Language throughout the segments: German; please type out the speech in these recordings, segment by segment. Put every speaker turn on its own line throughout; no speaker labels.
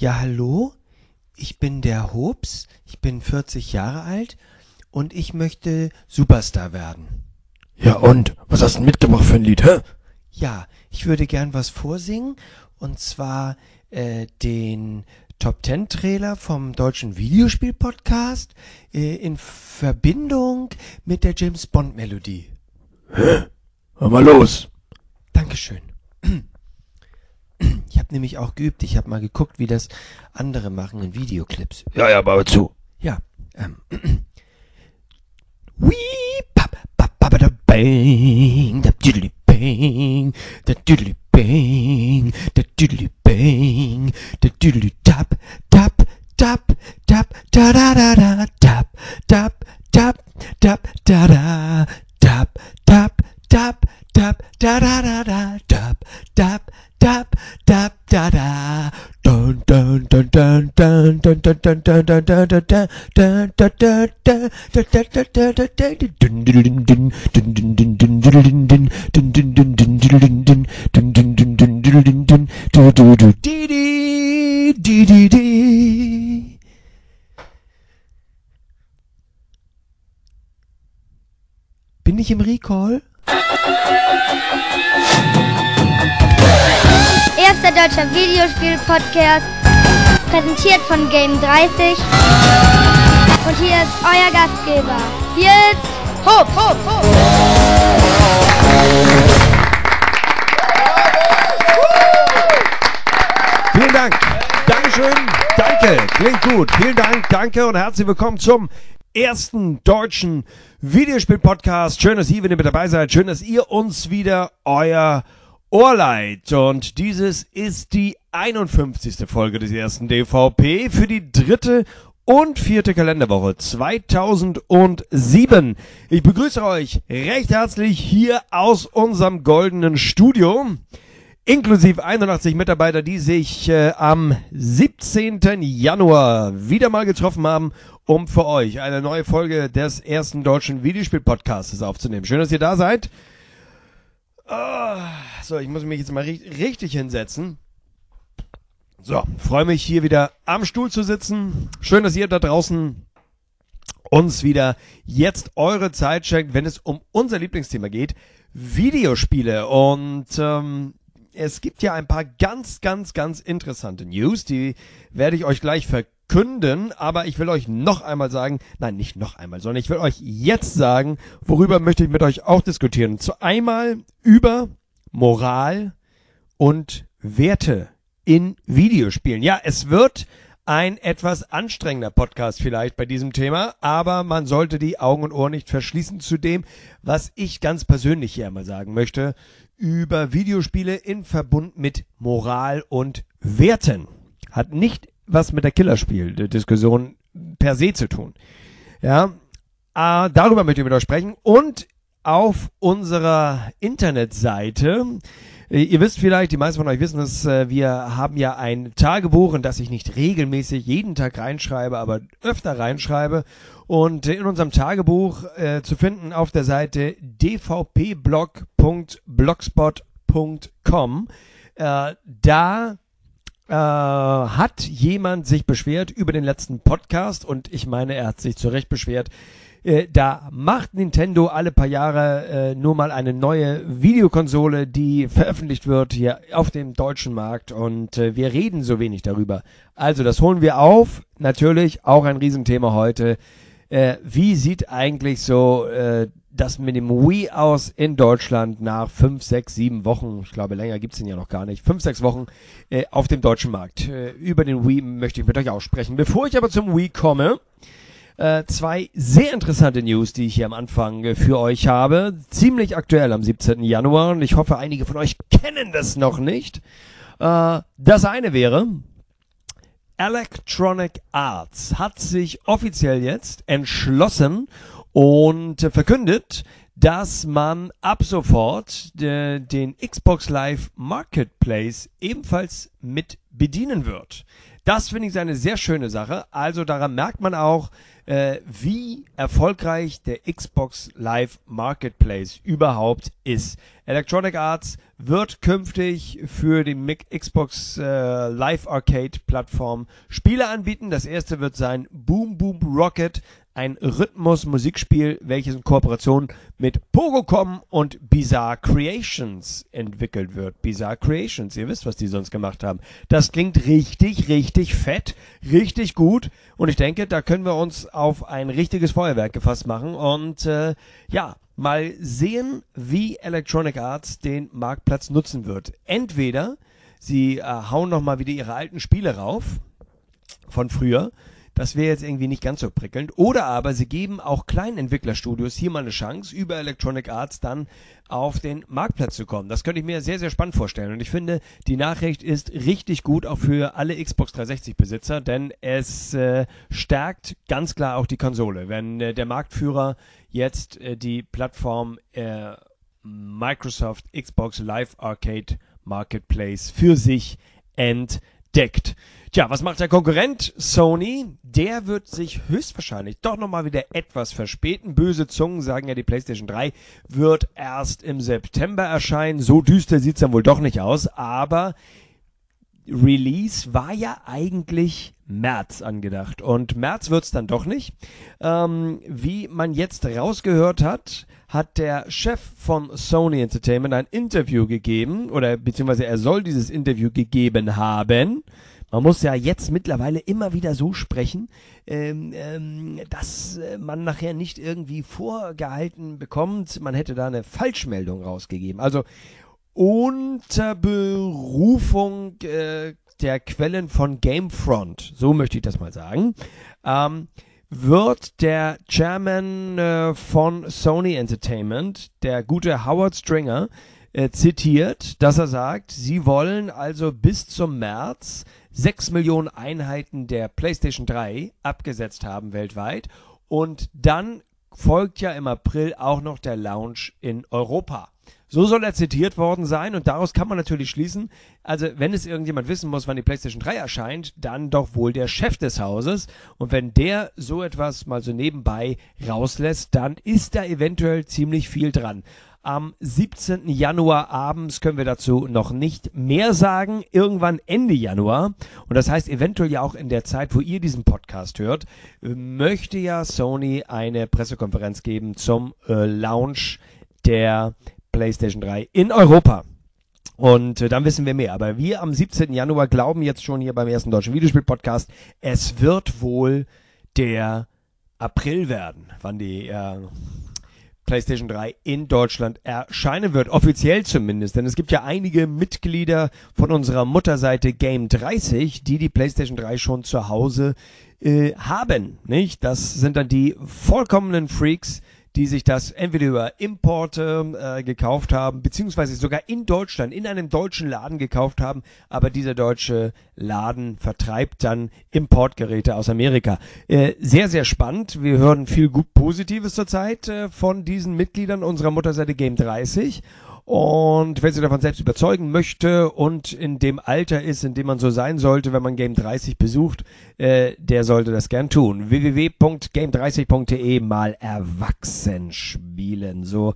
Ja, hallo, ich bin der Hobbs, ich bin 40 Jahre alt und ich möchte Superstar werden.
Ja und? Was hast du denn mitgebracht für ein Lied, hä?
Ja, ich würde gern was vorsingen und zwar den Top 10 Trailer vom deutschen Videospiel-Podcast in Verbindung mit der James Bond Melodie.
Hör mal los.
Dankeschön. Ich habe nämlich auch geübt, ich habe mal geguckt, wie das andere machen in Videoclips.
Ja, aber zu.
Ja, Wee, pap, pap, pap, da bang, da diddly bang, da diddly bang, da diddly bang, da diddly tap, tap, tap, tap, da da da da, tap, tap, tap, tap, da da, tap, tap, tap, tap, da da da da, tap, tap, tap, tap, da da. Dun dun dun dun dun dun dun dun dun dun dun dun dun dun dun dun dun. Bin ich im Recall?
Erster deutscher Videospiel-Podcast, präsentiert von Game30. Und hier ist euer Gastgeber. Hier ist Hopp, Hopp, Hopp.
Vielen Dank. Dankeschön. Danke. Klingt gut. Vielen Dank. Danke und herzlich willkommen zum ersten deutschen Videospiel-Podcast. Schön, dass ihr wieder mit dabei seid. Schön, dass ihr uns wieder euer Ohr leiht. Und dieses ist die 51. Folge des ersten DVP für die 3. und 4. Kalenderwoche 2007. Ich begrüße euch recht herzlich hier aus unserem goldenen Studio. Inklusive 81 Mitarbeiter, die sich am 17. Januar wieder mal getroffen haben, um für euch eine neue Folge des ersten deutschen Videospiel-Podcasts aufzunehmen. Schön, dass ihr da seid. So, ich muss mich jetzt mal richtig hinsetzen. So, freue mich hier wieder am Stuhl zu sitzen. Schön, dass ihr da draußen uns wieder jetzt eure Zeit schenkt, wenn es um unser Lieblingsthema geht, Videospiele. Und es gibt ja ein paar ganz interessante News, die werde ich euch gleich verkünden, aber ich will euch noch einmal sagen, nein, nicht noch einmal, sondern ich will euch jetzt sagen, worüber möchte ich mit euch auch diskutieren. Einmal über Moral und Werte in Videospielen. Ja, es wird ein etwas anstrengender Podcast vielleicht bei diesem Thema, aber man sollte die Augen und Ohren nicht verschließen zu dem, was ich ganz persönlich hier einmal sagen möchte, über Videospiele in Verbund mit Moral und Werten. Hat nicht was mit der Killerspiel-Diskussion per se zu tun. Ja, darüber möchte ich mit euch sprechen. Und auf unserer Internetseite, ihr wisst vielleicht, die meisten von euch wissen es, wir haben ja ein Tagebuch, in das ich nicht regelmäßig jeden Tag reinschreibe, aber öfter reinschreibe. Und in unserem Tagebuch zu finden auf der Seite dvpblog.blogspot.com. Da hat jemand sich beschwert über den letzten Podcast und ich meine, er hat sich zu Recht beschwert. Da macht Nintendo alle paar Jahre nur mal eine neue Videokonsole, die veröffentlicht wird hier auf dem deutschen Markt und wir reden so wenig darüber. Also das holen wir auf. Natürlich auch ein Riesenthema heute. Wie sieht eigentlich so das mit dem Wii aus in Deutschland nach 5, 6, 7 Wochen, ich glaube länger gibt's den ja noch gar nicht, 5, 6 Wochen auf dem deutschen Markt. Über den Wii möchte ich mit euch auch sprechen. Bevor ich aber zum Wii komme, zwei sehr interessante News, die ich hier am Anfang für euch habe. Ziemlich aktuell am 17. Januar und ich hoffe, einige von euch kennen das noch nicht. Das eine wäre, Electronic Arts hat sich offiziell jetzt entschlossen und verkündet, dass man ab sofort den Xbox Live Marketplace ebenfalls mit bedienen wird. Das finde ich eine sehr schöne Sache. Also daran merkt man auch, wie erfolgreich der Xbox Live Marketplace überhaupt ist. Electronic Arts wird künftig für die Xbox Live Arcade Plattform Spiele anbieten. Das erste wird sein Boom Boom Rocket, ein Rhythmus-Musikspiel, welches in Kooperation mit Pogocom und Bizarre Creations entwickelt wird. Bizarre Creations, ihr wisst, was die sonst gemacht haben. Das klingt richtig, richtig fett, richtig gut und ich denke, da können wir uns auf ein richtiges Feuerwerk gefasst machen und mal sehen, wie Electronic Arts den Marktplatz nutzen wird. Entweder sie hauen nochmal wieder ihre alten Spiele rauf von früher. Das wäre jetzt irgendwie nicht ganz so prickelnd. Oder aber sie geben auch kleinen Entwicklerstudios hier mal eine Chance, über Electronic Arts dann auf den Marktplatz zu kommen. Das könnte ich mir sehr, sehr spannend vorstellen. Und ich finde, die Nachricht ist richtig gut, auch für alle Xbox 360-Besitzer, denn es stärkt ganz klar auch die Konsole. Wenn der Marktführer jetzt die Plattform Microsoft Xbox Live Arcade Marketplace für sich entdeckt. Tja, was macht der Konkurrent? Sony, der wird sich höchstwahrscheinlich doch nochmal wieder etwas verspäten. Böse Zungen sagen ja, die PlayStation 3 wird erst im September erscheinen. So düster sieht's dann wohl doch nicht aus, aber Release war ja eigentlich März angedacht und März wird's dann doch nicht. Wie man jetzt rausgehört hat, hat der Chef von Sony Entertainment ein Interview gegeben oder beziehungsweise er soll dieses Interview gegeben haben. Man muss ja jetzt mittlerweile immer wieder so sprechen, dass man nachher nicht irgendwie vorgehalten bekommt, man hätte da eine Falschmeldung rausgegeben. Also unter Berufung der Quellen von Gamefront, so möchte ich das mal sagen, wird der Chairman von Sony Entertainment, der gute Howard Stringer, zitiert, dass er sagt, sie wollen also bis zum März 6 Millionen Einheiten der PlayStation 3 abgesetzt haben weltweit und dann folgt ja im April auch noch der Launch in Europa. So soll er zitiert worden sein und daraus kann man natürlich schließen, also wenn es irgendjemand wissen muss, wann die PlayStation 3 erscheint, dann doch wohl der Chef des Hauses und wenn der so etwas mal so nebenbei rauslässt, dann ist da eventuell ziemlich viel dran. Am 17. Januar abends können wir dazu noch nicht mehr sagen, irgendwann Ende Januar und das heißt eventuell ja auch in der Zeit, wo ihr diesen Podcast hört, möchte ja Sony eine Pressekonferenz geben zum Launch der PlayStation 3 in Europa. Und dann wissen wir mehr. Aber wir am 17. Januar glauben jetzt schon hier beim ersten deutschen Videospiel-Podcast, es wird wohl der April werden, wann die PlayStation 3 in Deutschland erscheinen wird, offiziell zumindest, denn es gibt ja einige Mitglieder von unserer Mutterseite Game30, die PlayStation 3 schon zu Hause haben, nicht? Das sind dann die vollkommenen Freaks, die sich das entweder über Importe gekauft haben, beziehungsweise sogar in Deutschland, in einem deutschen Laden gekauft haben, aber dieser deutsche Laden vertreibt dann Importgeräte aus Amerika. Sehr, sehr spannend. Wir hören viel gut Positives zurzeit von diesen Mitgliedern unserer Mutterseite Game30. Und wer sich davon selbst überzeugen möchte und in dem Alter ist, in dem man so sein sollte, wenn man Game30 besucht, der sollte das gern tun. www.game30.de mal erwachsen spielen. So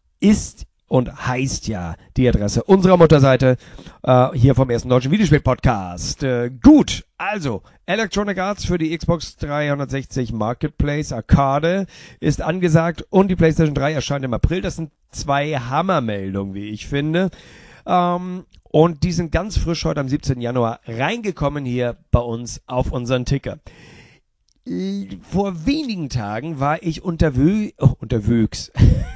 ist und heißt ja die Adresse unserer Mutterseite hier vom ersten deutschen Videospiel-Podcast. Gut, also Electronic Arts für die Xbox 360 Marketplace Arcade ist angesagt und die PlayStation 3 erscheint im April. Das sind 2 Hammermeldungen, wie ich finde. Und die sind ganz frisch heute am 17. Januar reingekommen hier bei uns auf unseren Ticker. Vor wenigen Tagen war ich unterwegs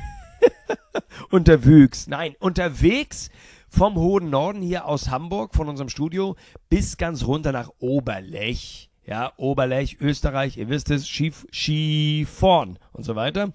vom hohen Norden hier aus Hamburg, von unserem Studio, bis ganz runter nach Oberlech. Ja, Oberlech, Österreich, ihr wisst es, Skifahren und so weiter.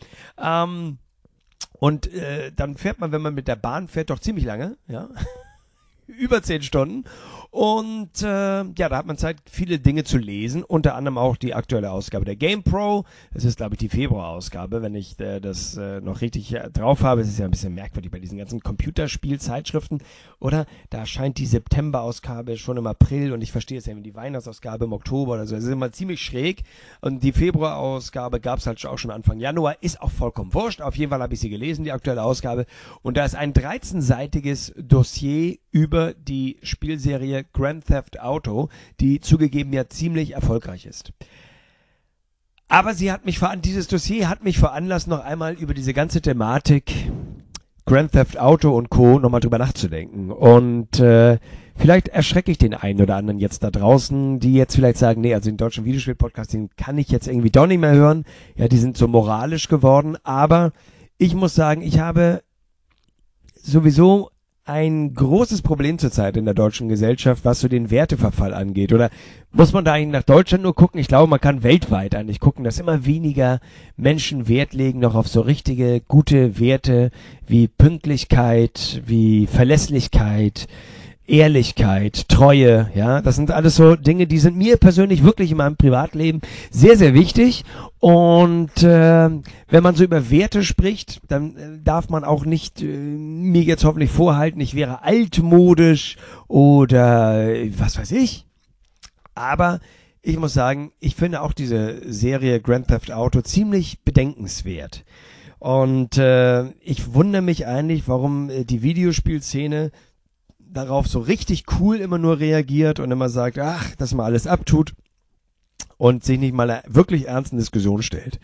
Und dann fährt man, wenn man mit der Bahn fährt, doch ziemlich lange, ja, über 10 Stunden. Und ja, da hat man Zeit, viele Dinge zu lesen, unter anderem auch die aktuelle Ausgabe der GamePro. Das ist, glaube ich, die Februarausgabe, wenn ich das noch richtig drauf habe. Es ist ja ein bisschen merkwürdig bei diesen ganzen Computerspielzeitschriften, oder? Da erscheint die September-Ausgabe schon im April und ich verstehe es ja, die Weihnachtsausgabe im Oktober oder so. Das ist immer ziemlich schräg. Und die Februarausgabe gab es halt auch schon Anfang Januar. Ist auch vollkommen wurscht. Auf jeden Fall habe ich sie gelesen, die aktuelle Ausgabe. Und da ist ein 13-seitiges Dossier über die Spielserie Grand Theft Auto, die zugegeben ja ziemlich erfolgreich ist. Aber dieses Dossier hat mich veranlasst, noch einmal über diese ganze Thematik Grand Theft Auto und Co. nochmal drüber nachzudenken. Und vielleicht erschrecke ich den einen oder anderen jetzt da draußen, die jetzt vielleicht sagen, nee, also den deutschen Videospiel-Podcast, den kann ich jetzt irgendwie doch nicht mehr hören. Ja, die sind so moralisch geworden. Aber ich muss sagen, ich habe sowieso ein großes Problem zurzeit in der deutschen Gesellschaft, was so den Werteverfall angeht. Oder muss man da eigentlich nach Deutschland nur gucken? Ich glaube, man kann weltweit eigentlich gucken, dass immer weniger Menschen Wert legen noch auf so richtige, gute Werte wie Pünktlichkeit, wie Verlässlichkeit, Ehrlichkeit, Treue, ja, das sind alles so Dinge, die sind mir persönlich wirklich in meinem Privatleben sehr, sehr wichtig. Und wenn man so über Werte spricht, dann darf man auch nicht mir jetzt hoffentlich vorhalten, ich wäre altmodisch oder was weiß ich. Aber ich muss sagen, ich finde auch diese Serie Grand Theft Auto ziemlich bedenkenswert. Und ich wundere mich eigentlich, warum die Videospielszene darauf so richtig cool immer nur reagiert und immer sagt, ach, dass man alles abtut und sich nicht mal einer wirklich ernsten Diskussion stellt.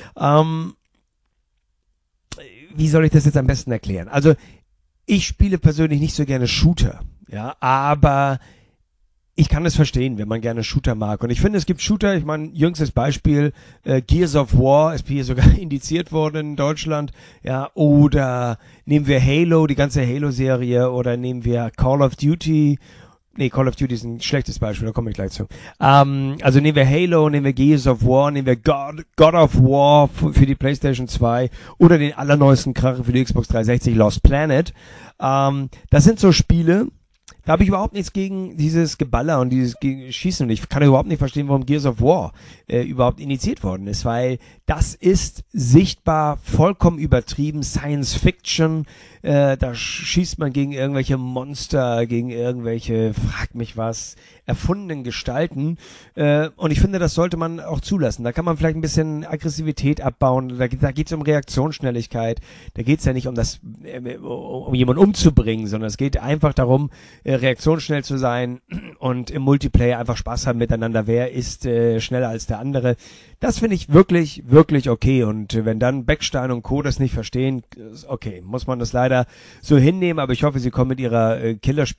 Wie soll ich das jetzt am besten erklären? Also, ich spiele persönlich nicht so gerne Shooter, ja, aber ich kann es verstehen, wenn man gerne Shooter mag. Und ich finde, es gibt Shooter, ich meine, jüngstes Beispiel, Gears of War ist hier sogar indiziert worden in Deutschland, ja, oder nehmen wir Halo, die ganze Halo-Serie, oder nehmen wir Call of Duty. Nee, Call of Duty ist ein schlechtes Beispiel, da komme ich gleich zu. Also nehmen wir Halo, nehmen wir Gears of War, nehmen wir God of War für die PlayStation 2 oder den allerneuesten Kracher für die Xbox 360, Lost Planet. Das sind so Spiele, da habe ich überhaupt nichts gegen dieses Geballer und dieses Schießen und ich kann überhaupt nicht verstehen, warum Gears of War überhaupt initiiert worden ist, weil das ist sichtbar vollkommen übertrieben, Science Fiction, da schießt man gegen irgendwelche Monster, gegen irgendwelche, frag mich was, erfundenen Gestalten und ich finde, das sollte man auch zulassen. Da kann man vielleicht ein bisschen Aggressivität abbauen, da geht es um Reaktionsschnelligkeit, da geht es ja nicht um das, um jemanden umzubringen, sondern es geht einfach darum, reaktionsschnell zu sein und im Multiplayer einfach Spaß haben miteinander. Wer ist schneller als der andere? Das finde ich wirklich, wirklich okay. Und wenn dann Beckstein und Co. das nicht verstehen, okay, muss man das leider so hinnehmen. Aber ich hoffe, sie kommen mit ihrer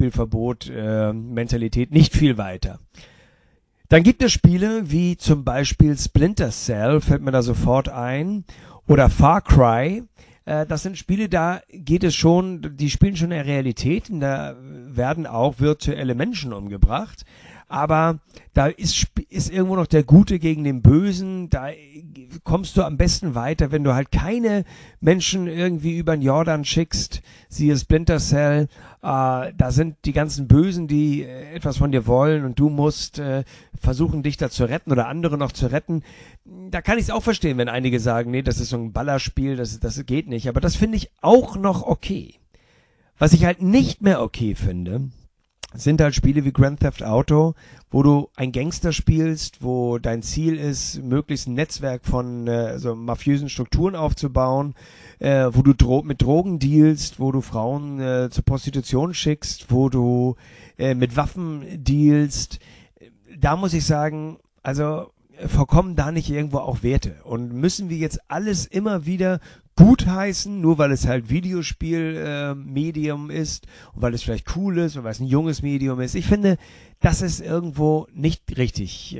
Killerspielverbot-Mentalität nicht viel weiter. Dann gibt es Spiele wie zum Beispiel Splinter Cell, fällt mir da sofort ein, oder Far Cry. Das sind Spiele, da geht es schon, die spielen schon in der Realität, und da werden auch virtuelle Menschen umgebracht, aber da ist irgendwo noch der Gute gegen den Bösen, da kommst du am besten weiter, wenn du halt keine Menschen irgendwie über den Jordan schickst, siehe Splinter Cell, da sind die ganzen Bösen, die etwas von dir wollen und du musst versuchen, dich da zu retten oder andere noch zu retten. Da kann ich es auch verstehen, wenn einige sagen, nee, das ist so ein Ballerspiel, das geht nicht, aber das finde ich auch noch okay. Was ich halt nicht mehr okay finde, sind halt Spiele wie Grand Theft Auto, wo du ein Gangster spielst, wo dein Ziel ist, möglichst ein Netzwerk von so mafiösen Strukturen aufzubauen, wo du mit Drogen dealst, wo du Frauen zur Prostitution schickst, wo du mit Waffen dealst. Da muss ich sagen, also verkommen da nicht irgendwo auch Werte? Und müssen wir jetzt alles immer wieder gutheißen, nur weil es halt Videospiel-Medium ist und weil es vielleicht cool ist und weil es ein junges Medium ist? Ich finde, das ist irgendwo nicht richtig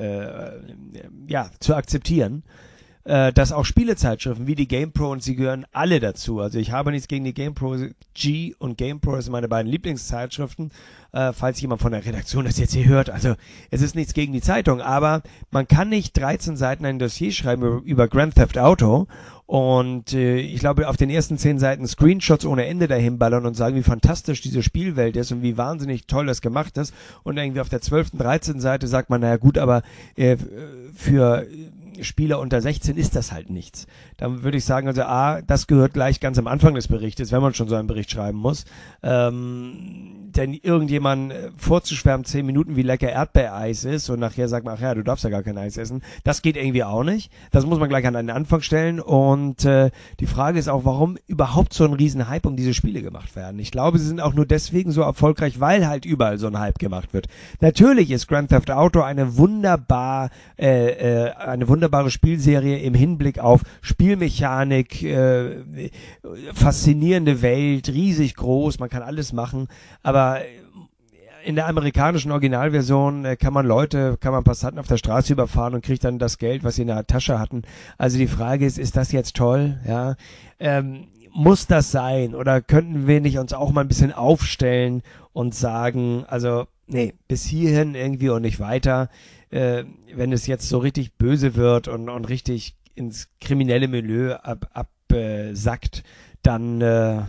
zu akzeptieren, dass auch Spielezeitschriften wie die GamePro, und sie gehören alle dazu, also ich habe nichts gegen die GamePro, G und GamePro sind meine beiden Lieblingszeitschriften, falls jemand von der Redaktion das jetzt hier hört. Also es ist nichts gegen die Zeitung, aber man kann nicht 13 Seiten ein Dossier schreiben über Grand Theft Auto und ich glaube, auf den ersten 10 Seiten Screenshots ohne Ende dahin ballern und sagen, wie fantastisch diese Spielwelt ist und wie wahnsinnig toll das gemacht ist. Und irgendwie auf der 12., 13. Seite sagt man, naja gut, aber für Spieler unter 16 ist das halt nichts. Dann würde ich sagen, also das gehört gleich ganz am Anfang des Berichtes, wenn man schon so einen Bericht schreiben muss. Denn irgendjemand vorzuschwärmen 10 Minuten, wie lecker Erdbeereis ist und nachher sagt man, ach ja, du darfst ja gar kein Eis essen. Das geht irgendwie auch nicht. Das muss man gleich an den Anfang stellen und die Frage ist auch, warum überhaupt so ein riesen Hype um diese Spiele gemacht werden. Ich glaube, sie sind auch nur deswegen so erfolgreich, weil halt überall so ein Hype gemacht wird. Natürlich ist Grand Theft Auto eine wunderbare Spielserie im Hinblick auf Spielmechanik, faszinierende Welt, riesig groß, man kann alles machen, aber in der amerikanischen Originalversion kann man Passanten auf der Straße überfahren und kriegt dann das Geld, was sie in der Tasche hatten. Also die Frage ist das jetzt toll? Ja, muss das sein? Oder könnten wir nicht uns auch mal ein bisschen aufstellen und sagen, also nee, bis hierhin irgendwie und nicht weiter. Wenn es jetzt so richtig böse wird und richtig ins kriminelle Milieu absackt, dann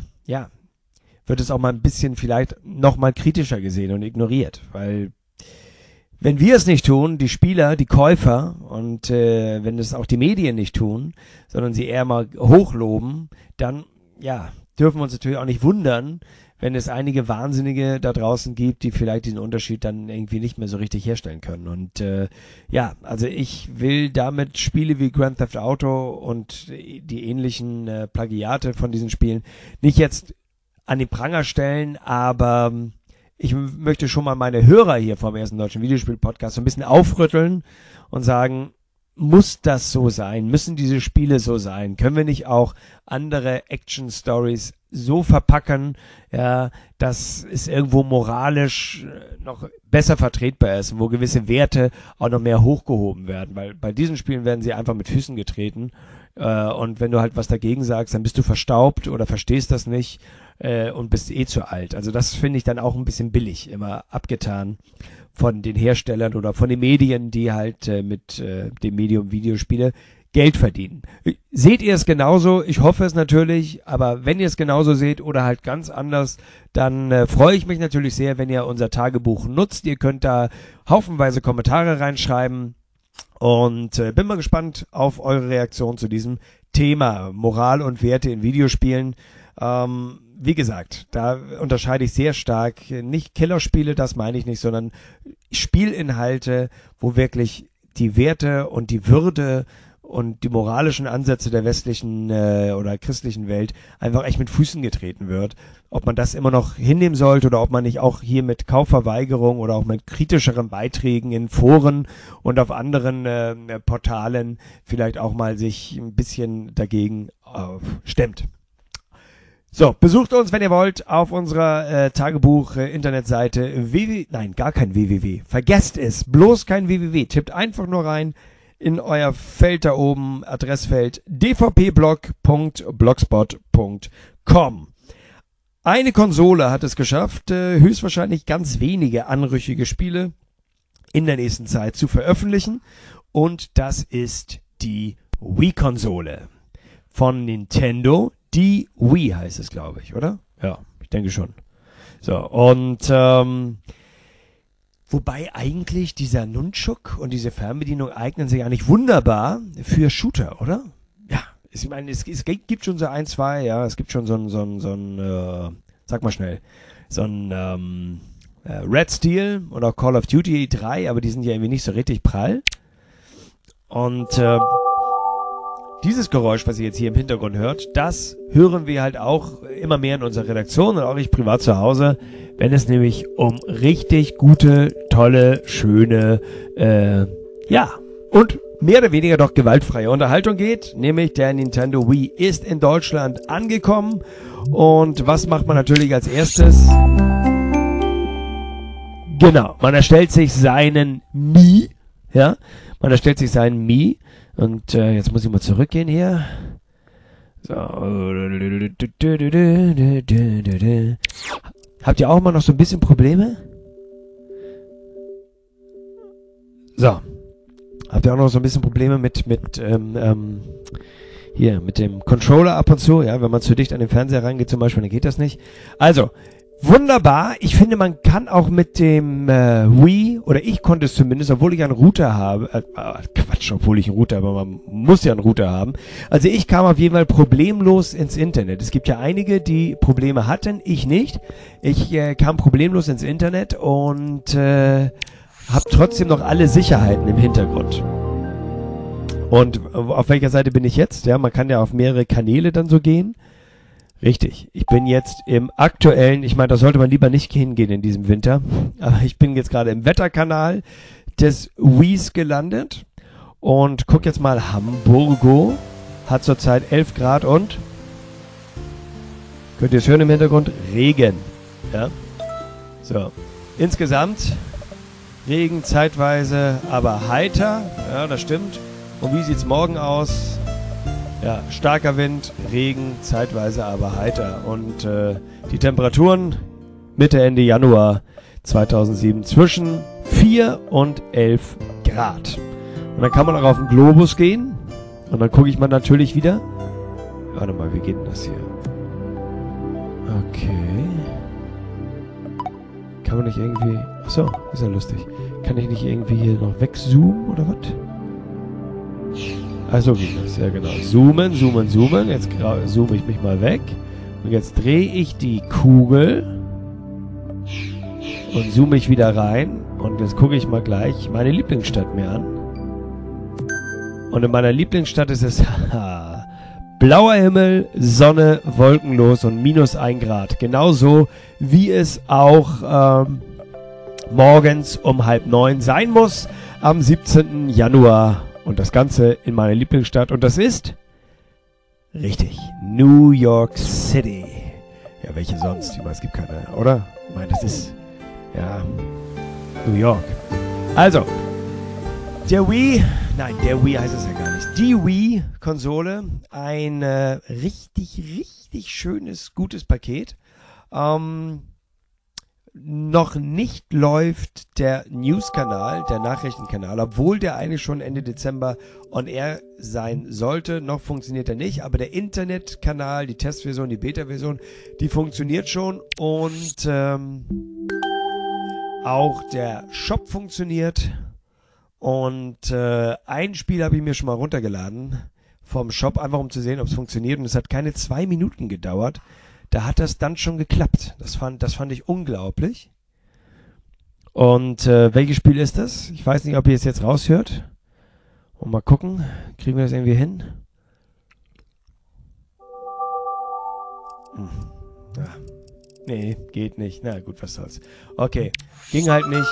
wird es auch mal ein bisschen vielleicht noch mal kritischer gesehen und ignoriert, weil wenn wir es nicht tun, die Spieler, die Käufer und wenn es auch die Medien nicht tun, sondern sie eher mal hochloben, dann dürfen wir uns natürlich auch nicht wundern, wenn es einige Wahnsinnige da draußen gibt, die vielleicht diesen Unterschied dann irgendwie nicht mehr so richtig herstellen können. Und also ich will damit Spiele wie Grand Theft Auto und die ähnlichen Plagiate von diesen Spielen nicht jetzt an den Pranger stellen, aber ich möchte schon mal meine Hörer hier vom ersten deutschen Videospiel-Podcast so ein bisschen aufrütteln und sagen, muss das so sein? Müssen diese Spiele so sein? Können wir nicht auch andere Action-Stories so verpacken, dass es irgendwo moralisch noch besser vertretbar ist, wo gewisse Werte auch noch mehr hochgehoben werden? Weil bei diesen Spielen werden sie einfach mit Füßen getreten und wenn du halt was dagegen sagst, dann bist du verstaubt oder verstehst das nicht und bist zu alt. Also das finde ich dann auch ein bisschen billig, immer abgetan von den Herstellern oder von den Medien, die halt mit dem Medium Videospiele Geld verdienen. Seht ihr es genauso? Ich hoffe es natürlich, aber wenn ihr es genauso seht oder halt ganz anders, dann freue ich mich natürlich sehr, wenn ihr unser Tagebuch nutzt. Ihr könnt da haufenweise Kommentare reinschreiben und bin mal gespannt auf eure Reaktion zu diesem Thema Moral und Werte in Videospielen. Wie gesagt, da unterscheide ich sehr stark, nicht Killerspiele, das meine ich nicht, sondern Spielinhalte, wo wirklich die Werte und die Würde und die moralischen Ansätze der westlichen oder christlichen Welt einfach echt mit Füßen getreten wird. Ob man das immer noch hinnehmen sollte oder ob man nicht auch hier mit Kaufverweigerung oder auch mit kritischeren Beiträgen in Foren und auf anderen Portalen vielleicht auch mal sich ein bisschen dagegen stemmt. So, besucht uns, wenn ihr wollt, auf unserer Tagebuch-Internetseite nein, gar kein www. Vergesst es, bloß kein www. Tippt einfach nur rein in euer Feld da oben, Adressfeld dvpblog.blogspot.com. Eine Konsole hat es geschafft, höchstwahrscheinlich ganz wenige anrüchige Spiele in der nächsten Zeit zu veröffentlichen. Und das ist die Wii-Konsole von Nintendo. Die Wii heißt es, glaube ich, oder? Ja, ich denke schon. So, und wobei eigentlich dieser Nunchuk und diese Fernbedienung eignen sich eigentlich wunderbar für Shooter, oder? Ja, ich meine, es gibt schon so ein, zwei, ja, es gibt schon so ein sag mal schnell, so ein Red Steel oder Call of Duty 3, aber die sind ja irgendwie nicht so richtig prall. Und dieses Geräusch, was ihr jetzt hier im Hintergrund hört, das hören wir halt auch immer mehr in unserer Redaktion und auch ich privat zu Hause, wenn es nämlich um richtig gute, tolle, schöne, und mehr oder weniger doch gewaltfreie Unterhaltung geht, nämlich der Nintendo Wii ist in Deutschland angekommen und was macht man natürlich als erstes? Genau, man erstellt sich seinen Mii, und jetzt muss ich mal zurückgehen hier. So. Habt ihr auch immer noch so ein bisschen Probleme? So. Habt ihr auch noch so ein bisschen Probleme mit dem Controller ab und zu? Ja, wenn man zu dicht an den Fernseher reingeht zum Beispiel, dann geht das nicht. Also, wunderbar. Ich finde, man kann auch mit dem Wii, oder ich konnte es zumindest, obwohl ich einen Router habe, obwohl ich einen Router habe, aber man muss ja einen Router haben. Also ich kam auf jeden Fall problemlos ins Internet. Es gibt ja einige, die Probleme hatten, ich nicht. Ich kam problemlos ins Internet und habe trotzdem noch alle Sicherheiten im Hintergrund. Und auf welcher Seite bin ich jetzt? Ja, man kann ja auf mehrere Kanäle dann so gehen. Richtig. Ich bin jetzt im aktuellen, ich meine, da sollte man lieber nicht hingehen in diesem Winter, aber ich bin jetzt gerade im Wetterkanal des Wiis gelandet und guck jetzt mal, Hamburgo hat zurzeit 11 Grad und, könnt ihr es hören im Hintergrund, Regen. Ja. So. Insgesamt Regen zeitweise, aber heiter. Ja, das stimmt. Und wie sieht's morgen aus? Ja, starker Wind, Regen, zeitweise aber heiter. Und die Temperaturen Mitte, Ende Januar 2007 zwischen 4 und 11 Grad. Und dann kann man auch auf den Globus gehen. Und dann gucke ich mal natürlich wieder. Warte mal, wie geht denn das hier? Okay. Kann man nicht irgendwie... Achso, ist ja lustig. Kann ich nicht irgendwie hier noch wegzoomen oder was? Also geht das, ja genau. Zoomen. Jetzt zoome ich mich mal weg. Und jetzt drehe ich die Kugel. Und zoome ich wieder rein. Und jetzt gucke ich mal gleich meine Lieblingsstadt mir an. Und in meiner Lieblingsstadt ist es... blauer Himmel, Sonne, wolkenlos und minus 1 Grad. Genauso wie es auch morgens um 8:30 sein muss am 17. Januar. Und das Ganze in meiner Lieblingsstadt. Und das ist, richtig, New York City. Ja, welche sonst? Ich meine, es gibt keine, oder? Ich meine, das ist, ja, New York. Also, der Wii heißt es ja gar nicht. Die Wii-Konsole, ein richtig schönes, gutes Paket. Noch nicht läuft der News-Kanal, der Nachrichtenkanal, obwohl der eigentlich schon Ende Dezember on air sein sollte. Noch funktioniert er nicht, aber der Internetkanal, die Testversion, die Beta-Version, die funktioniert schon und auch der Shop funktioniert. Und ein Spiel habe ich mir schon mal runtergeladen vom Shop, einfach um zu sehen, ob es funktioniert. Und es hat keine 2 Minuten gedauert. Da hat das dann schon geklappt. Das fand ich unglaublich. Und welches Spiel ist das? Ich weiß nicht, ob ihr es jetzt raushört. Und mal gucken, kriegen wir das irgendwie hin? Ja. Nee, geht nicht. Na gut, was soll's. Okay, ging halt nicht.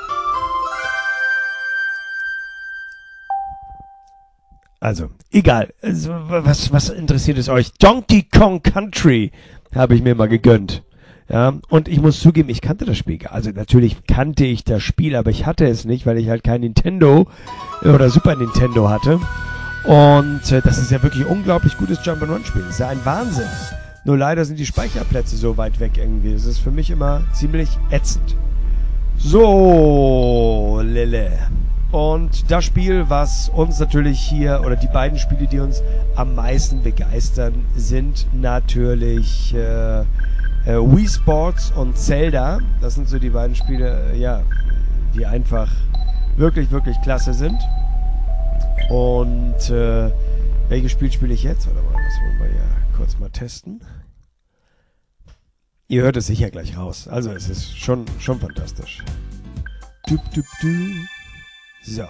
Also, egal. Also, was interessiert es euch? Donkey Kong Country habe ich mir mal gegönnt. Ja, und ich muss zugeben, ich kannte das Spiel. Also natürlich kannte ich das Spiel, aber ich hatte es nicht, weil ich halt kein Nintendo oder Super Nintendo hatte. Und das ist ja wirklich ein unglaublich gutes Jump'n'Run-Spiel. Das ist ja ein Wahnsinn. Nur leider sind die Speicherplätze so weit weg irgendwie. Das ist für mich immer ziemlich ätzend. So, Lille. Und das Spiel, was uns natürlich hier, oder die beiden Spiele, die uns am meisten begeistern, sind natürlich Wii Sports und Zelda. Das sind so die beiden Spiele, ja, die einfach wirklich klasse sind. Und welches Spiel spiele ich jetzt? Warte mal, das wollen wir ja kurz mal testen. Ihr hört es sicher gleich raus. Also es ist schon fantastisch. So.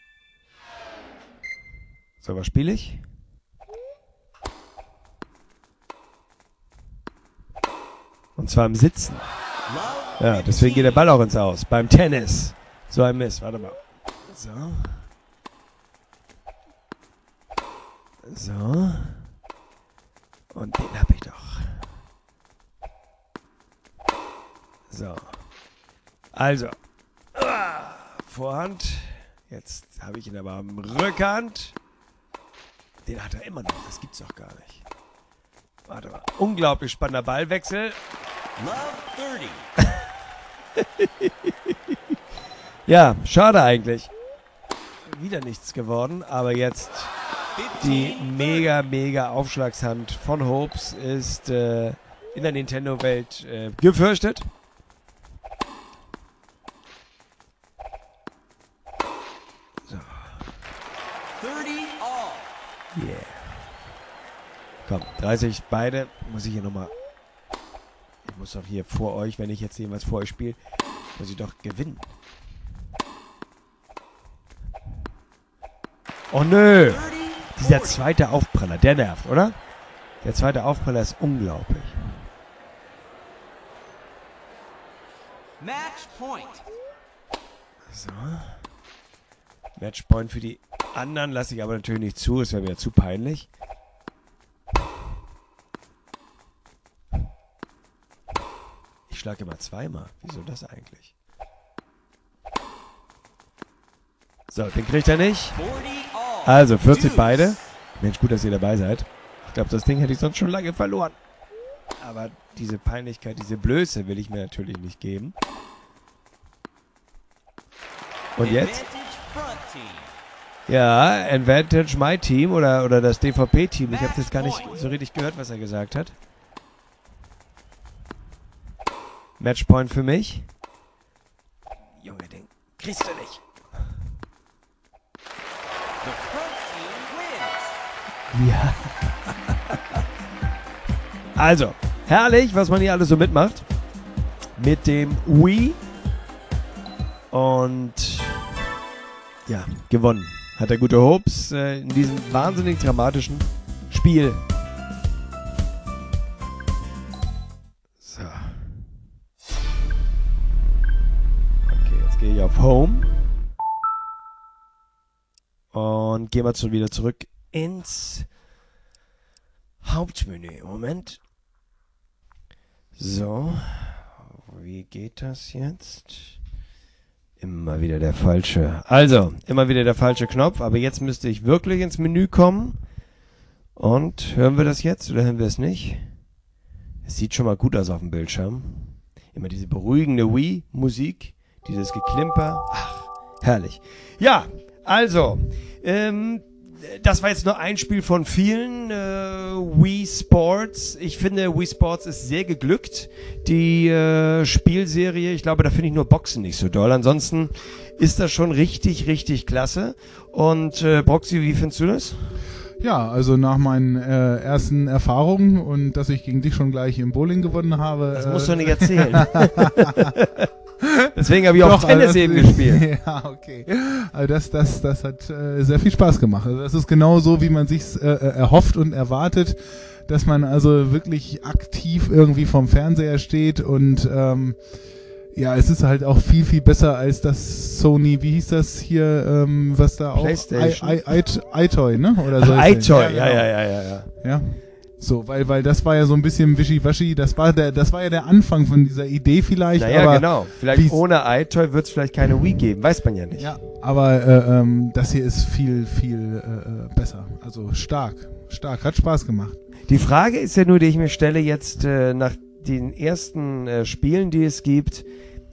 So, was spiele ich? Und zwar im Sitzen. Ja, deswegen geht der Ball auch ins Aus. Beim Tennis. So ein Mist. Warte mal. So. So. Und den hab ich doch. So. Also. Vorhand. Jetzt habe ich ihn aber am Rückhand. Den hat er immer noch. Das gibt's doch gar nicht. Warte mal. Unglaublich spannender Ballwechsel. Ja, schade eigentlich. wieder nichts geworden, aber jetzt die mega Aufschlagshand von Hopes ist in der Nintendo-Welt gefürchtet. So.
30 all.
Yeah. Komm, 30 beide. Muss ich hier nochmal... Ich muss doch hier vor euch, wenn ich jetzt jemals vor euch spiele, muss ich doch gewinnen. Oh nö! Dieser zweite Aufpraller, der nervt, oder? Der zweite Aufpraller ist unglaublich.
Match point.
So. Matchpoint für die anderen lasse ich aber natürlich nicht zu, es wäre mir zu peinlich. Ich schlage immer zweimal. Wieso das eigentlich? So, den kriegt er nicht.
40 all.
Also 40
Deuce.
beide. Mensch, gut, dass ihr dabei seid. Ich glaube, das Ding hätte ich sonst schon lange verloren. Aber diese Peinlichkeit, diese Blöße will ich mir natürlich nicht geben. Und jetzt?
Advantage front team.
Ja, Advantage My Team oder das DVP-Team. Ich habe jetzt gar nicht so richtig gehört, was er gesagt hat. Matchpoint für mich. Junge, den kriegst du nicht.
The front team wins.
Ja. Also, herrlich, was man hier alles so mitmacht. Mit dem Wii. Und ja, gewonnen. Hat der gute Hopes in diesem wahnsinnig dramatischen Spiel. So. Okay, jetzt gehe ich auf Home. Und gehen wir wieder zurück ins Hauptmenü. Moment. So. Wie geht das jetzt? Immer wieder der falsche. Also, immer wieder der falsche Knopf. Aber jetzt müsste ich wirklich ins Menü kommen. Und hören wir das jetzt oder hören wir es nicht? Es sieht schon mal gut aus auf dem Bildschirm. Immer diese beruhigende Wii-Musik. Dieses Geklimper. Ach, herrlich. Ja, also, das war jetzt nur ein Spiel von vielen. Wii Sports. Ich finde, Wii Sports ist sehr geglückt. Die Spielserie, ich glaube, da finde ich nur Boxen nicht so doll. Ansonsten ist das schon richtig klasse. Und Broxy, wie findest du das?
Ja, also nach meinen ersten Erfahrungen und dass ich gegen dich schon gleich im Bowling gewonnen habe.
Das musst du nicht erzählen. Deswegen habe ich auch Tennis eben gespielt.
Ja, okay. Also das hat sehr viel Spaß gemacht. Also das ist genau so, wie man sich's erhofft und erwartet, dass man also wirklich aktiv irgendwie vom Fernseher steht und ja, es ist halt auch viel besser als das Sony, wie hieß das hier, was da auch
PlayStation.
iToy, ne? Oder so.
iToy,
genau.
ja.
Ja. So, weil das war ja so ein bisschen wischiwaschi, das war ja der Anfang von dieser Idee vielleicht.
Naja,
aber
genau. Vielleicht ohne iToy wird es vielleicht keine Wii geben, weiß man ja nicht.
Ja, aber das hier ist viel besser. Also stark, hat Spaß gemacht.
Die Frage ist ja nur, die ich mir stelle jetzt nach den ersten Spielen, die es gibt.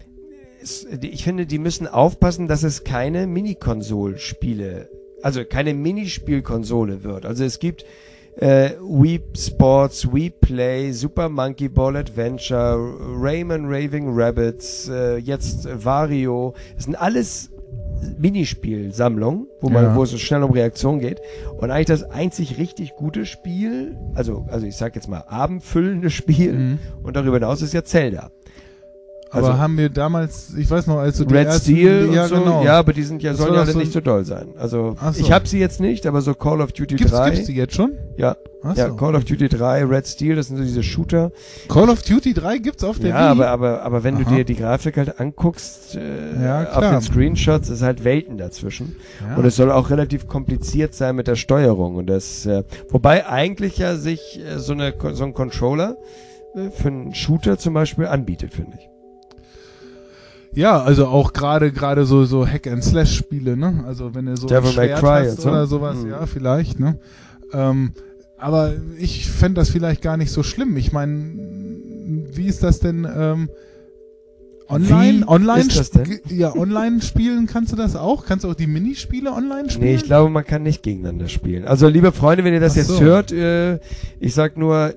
Ich finde, die müssen aufpassen, dass es keine Mini-Konsol-Spiele, also keine Minispielkonsole wird. Also es gibt Wii Sports, Wii Play, Super Monkey Ball Adventure, Rayman Raving Rabbids, jetzt Wario. Das sind alles Minispielsammlungen, wo es so schnell um Reaktion geht. Und eigentlich das einzig richtig gute Spiel, also ich sag jetzt mal abendfüllende Spiel, und darüber hinaus ist ja Zelda.
Aber
Also,
haben wir damals, ich weiß noch, als du die
Red
ersten...
Steel
ja,
und so,
genau.
ja, aber die sind ja,
Das
sollen
war
ja
doch
alle
so
nicht so doll sein. Also,
Ach so.
ich habe sie jetzt nicht, aber so Call of Duty 3.
Gibt's die jetzt schon?
Ja.
Ach
Ja,
so.
Call of Duty 3, Red Steel, das sind so diese Shooter.
Call of Duty 3 gibt's auf der
Ja,
Wii?
aber wenn du
Aha.
dir die Grafik halt anguckst,
Ja,
auf
klar.
den Screenshots, ist halt Welten dazwischen.
Ja.
Und es soll auch relativ kompliziert sein mit der Steuerung. Und das, wobei eigentlich ja sich so ein Controller für einen Shooter zum Beispiel anbietet, finde ich.
Ja, also auch gerade so Hack-and-Slash-Spiele, ne? Also wenn du so
Devil
ein
May
Schwert
Cry
hast
und so.
oder sowas, ja, vielleicht, ne? Aber ich fände das vielleicht gar nicht so schlimm. Ich meine, wie ist das denn Online
ist das denn?
Ja, online spielen kannst du das auch? Kannst du auch die Minispiele online spielen?
Nee, ich glaube, man kann nicht gegeneinander spielen. Also, liebe Freunde, wenn ihr das
Ach
jetzt
so.
hört, ich sag nur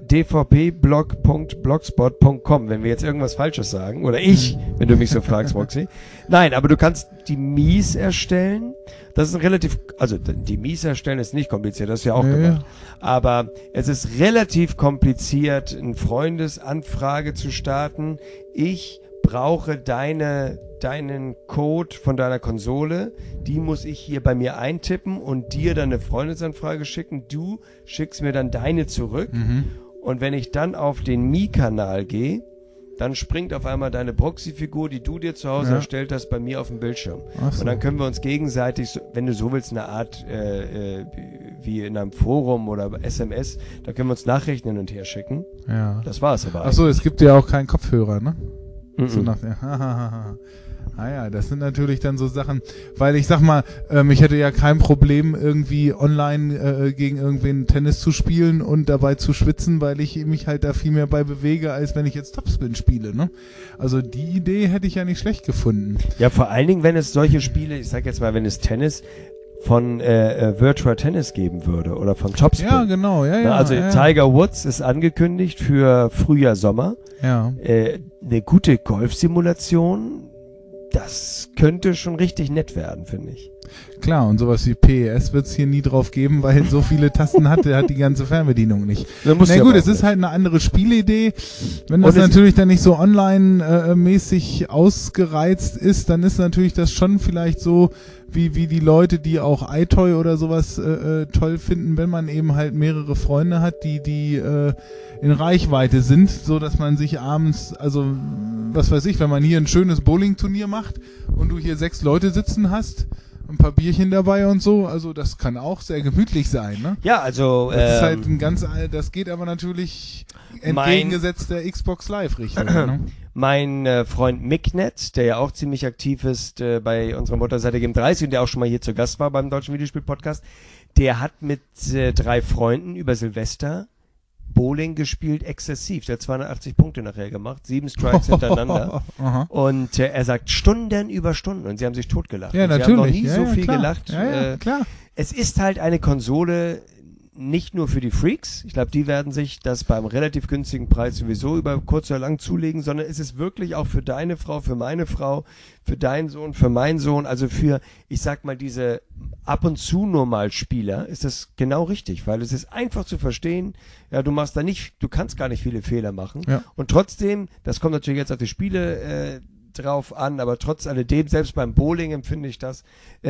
dvpblog.blogspot.com, wenn wir jetzt irgendwas Falsches sagen. Oder ich, wenn du mich so fragst, Roxy. Nein, aber du kannst die Mies erstellen. Das ist ein relativ, also die Mies erstellen ist nicht kompliziert, das ist ja auch gemacht. Aber es ist relativ kompliziert, eine Freundesanfrage zu starten. Ich brauche deinen Code von deiner Konsole, die muss ich hier bei mir eintippen und dir dann eine Freundesanfrage schicken. Du schickst mir dann deine zurück. Und wenn ich dann auf den Mi-Kanal gehe, dann springt auf einmal deine Proxy-Figur, die du dir zu Hause erstellt hast, bei mir auf dem Bildschirm.
Ach so.
Und dann können wir uns gegenseitig, wenn du so willst, eine Art wie in einem Forum oder SMS, da können wir uns Nachrichten hin und her schicken.
Ja.
Das war's aber.
Ach so, es gibt ja auch keinen Kopfhörer, ne? So
Mhm.
nach der, ja, das sind natürlich dann so Sachen, weil ich sag mal, ich hätte ja kein Problem, irgendwie online gegen irgendwen Tennis zu spielen und dabei zu schwitzen, weil ich mich halt da viel mehr bei bewege, als wenn ich jetzt Topspin spiele, ne? Also die Idee hätte ich ja nicht schlecht gefunden.
Ja, vor allen Dingen, wenn es solche Spiele, ich sag jetzt mal, wenn es Tennis von Virtua Tennis geben würde oder von Topspin.
Ja, genau, ja.
Also
ja.
Tiger Woods ist angekündigt für Frühjahr, Sommer.
Ja.
Eine gute Golfsimulation, das könnte schon richtig nett werden, finde ich.
Klar, und sowas wie PES wird es hier nie drauf geben, weil so viele Tasten hat die ganze Fernbedienung nicht.
Na gut,
Es ist halt eine andere Spielidee. Wenn das
Und es-
natürlich dann nicht so online-mäßig ausgereizt ist, dann ist natürlich das schon vielleicht so, wie die Leute, die auch iToy oder sowas toll finden, wenn man eben halt mehrere Freunde hat, die in Reichweite sind, so dass man sich abends, also was weiß ich, wenn man hier ein schönes Bowling-Turnier macht und du hier 6 Leute sitzen hast, ein paar Bierchen dabei und so, also das kann auch sehr gemütlich sein, ne?
Ja, also
Das ist halt das geht aber natürlich entgegengesetzt der Xbox Live-Richtung, ne?
mein Freund Micknet, der ja auch ziemlich aktiv ist bei unserer Motorseite Game 30 und der auch schon mal hier zu Gast war beim Deutschen Videospiel-Podcast, der hat mit 3 Freunden über Silvester Bowling gespielt, exzessiv. Der hat 280 Punkte nachher gemacht, 7 Strikes hintereinander.
Aha.
Und er sagt Stunden über Stunden und sie haben sich totgelacht.
Ja,
Und
natürlich.
Sie haben noch nie
Ja,
so
ja,
viel
klar.
gelacht.
Ja, klar.
Es ist halt eine Konsole nicht nur für die Freaks. Ich glaube, die werden sich das beim relativ günstigen Preis sowieso über kurz oder lang zulegen, sondern es ist wirklich auch für deine Frau, für meine Frau, für deinen Sohn, für meinen Sohn, also für, ich sag mal, diese ab und zu nur mal Spieler, ist das genau richtig, weil es ist einfach zu verstehen. Ja, du kannst gar nicht viele Fehler machen.
Ja.
Und trotzdem, das kommt natürlich jetzt auf die Spiele drauf an, aber trotz alledem, selbst beim Bowling empfinde ich das,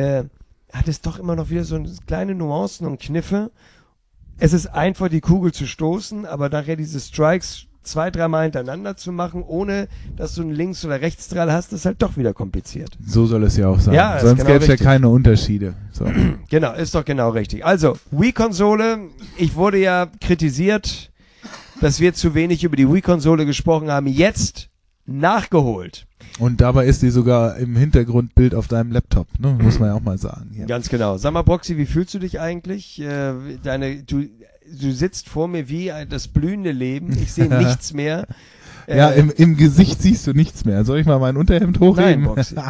hat es doch immer noch wieder so kleine Nuancen und Kniffe. Es ist einfach, die Kugel zu stoßen, aber nachher diese Strikes 2-3 Mal hintereinander zu machen, ohne dass du einen Links- oder Rechtsdrall hast, ist halt doch wieder kompliziert.
So soll es ja auch sein.
Ja, ist
Sonst
genau
gäbe es ja
richtig.
keine Unterschiede. So.
Genau, ist doch genau richtig. Also, Wii-Konsole, ich wurde ja kritisiert, dass wir zu wenig über die Wii-Konsole gesprochen haben. Jetzt nachgeholt.
Und dabei ist die sogar im Hintergrundbild auf deinem Laptop, ne? Muss man ja auch mal sagen. Hier.
Ganz genau. Sag mal, Proxy, wie fühlst du dich eigentlich? Du sitzt vor mir wie das blühende Leben. Ich sehe nichts mehr.
Ja, im Gesicht siehst du nichts mehr. Soll ich mal mein Unterhemd hochheben?
Nein, Proxy.